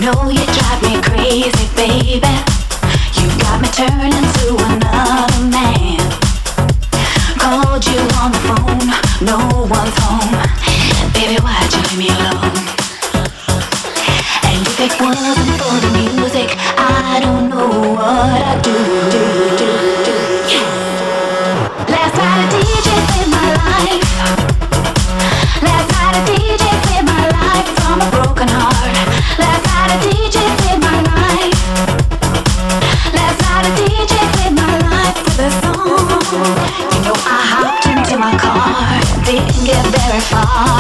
know you drive me crazy, baby. You got me turning to another man. Called you on the phone, no one's home. Baby, why'd you leave me alone? And if it wasn't for the music, I don't know what I'd do. Yeah. Last night a DJ saved my life. Last night a DJ saved my life from a broken heart. Last night a DJ saved my life. Last night a DJ saved my life with a song. You know I hopped into my car, didn't get very far.